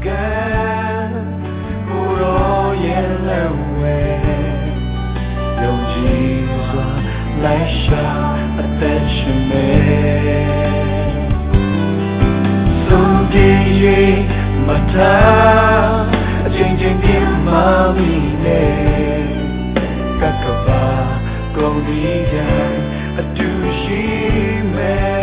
ကန်ကိုရောရဲ့လက်ဝဲယုံကြည်စွာလိုက်ရှာအသက်ရှင်မယ်ဆုံးပြေ၍မထားအချိန်ချင်းပြင်းမှမိနေကကပါကုန်ဒီတိုင်းအတူရှိမယ်